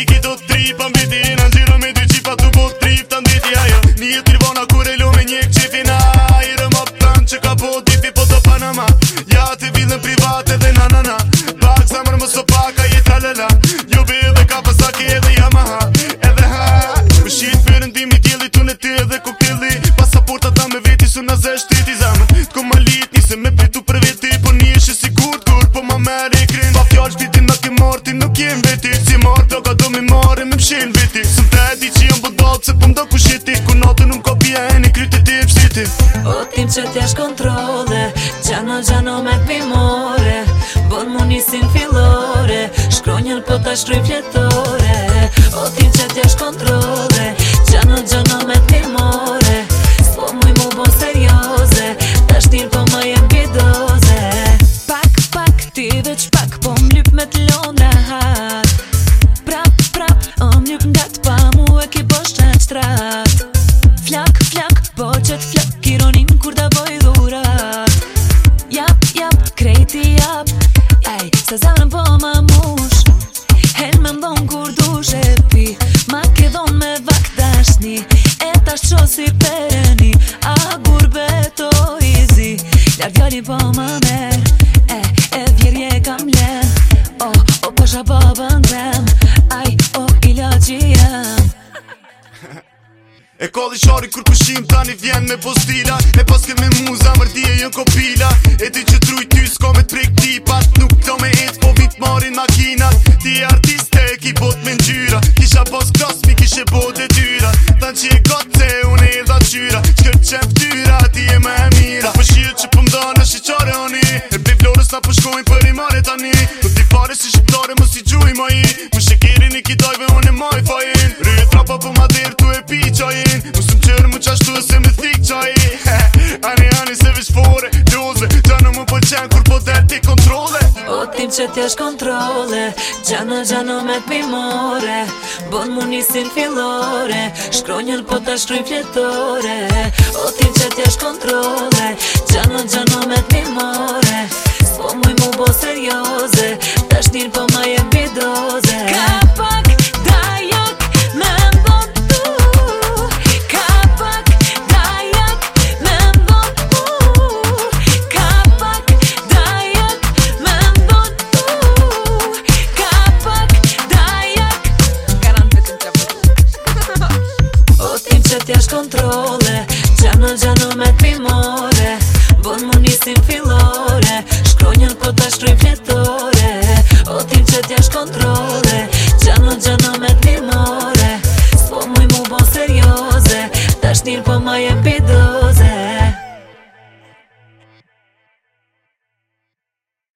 ki do t'tripa mbiti Në gjiro me dy qipa tu bo t'trip të mbiti ajo Një t'rivona kur e lu me një këqifina I rëma pranë që ka po tipi po të Panama Ja t'i vidhën private dhe na Pak zamër më so paka je tralela Jo be edhe ka pasaki edhe Yamaha Edhe ha Më shqit për ndimi t'jeli tu në ty edhe kokteli Pasaporta ta me veti su në zeshti t'i zamën T'ko ma lit nise me pritu për veti Po një ishe si kur po ma meri krin Pa fjall shpitin me ke marti nuk jem veti Si marr plaka do mi marri me mshin veti Sëm te di që jam bodalt se po mdo kushiti Ku natë nuk ka bia e një kryti ti psiti O tim që t'jash kontrole Gjano me t'pimore Bon mu nisin fillore Shkronjën po t'a shkruj fletore O tim që t'jash kontrole Gjano me t'pimore S'po muj mu bon serioze Ta shtir po ma jem pjedoze Pak, ti veç pak Po m'lyp me t'londra hat Prap, o m'lyp nga t'pa mu e ki po shqen shtrat Flak, po qët flak Ironin kur da boj dhurat Jap, krejti jap Ej, se zemrën po ma mush Hen me mdon kur dush e pi Ma ke dhon me vak dashni E ta shqo si pereni A gurbet o izi Ljar djali po ma mer E vjerje kam len O pasha babën tem Aj, o ilaci jem E kalli shari kur pushim tani vjen me postila E pas ke me muza mërdije jën kopila E ti që truj ty s'ka me t'prek tipat Nuk t'o me et po vit marin makinat Ti e artiste e ki bot me n'gjyra Kisha pas klas mi kishe bot e dyra Than që e gote unë e dha qyra Qkër qen ftyra ti e me e mira Po shirë që po mda në shiqare oni E pe vlorës na po shkojnë për i mare tani Nuk ti pare si shqiptare mos i gjuj ma i Më shekerin i ki dajve unë e maj fajin Rrë trapa po ma der tu e pi qajin Musëm qërë mu qashtu e se me thik qaj Ani se vish fore, doze Gjano mu pëlqen kur po del ti kontrole O tim që t'jash kontrole Gjano me t'pimore Bon mu nisin fillore Shkronjën po t'a shkruj fletore O tim që t'jash kontrole Gjano me t'pimore S'po muj mu bo serioze Ta shnir po ma jem pjedoze Kapak dajak me mbon tu Kapak dajak me mbon tu Kapak dajak me mbon tu Kapak dajak Garant vetëm që O tim që t'jash kontrole Gjano me t'pimore Bon mu nisin fillore Shkronjën po t'a shkruj fletore O tim që t'jash kontrole Gjano me t'pimore S'po muj mu bon serioze Ta shnir po ma jem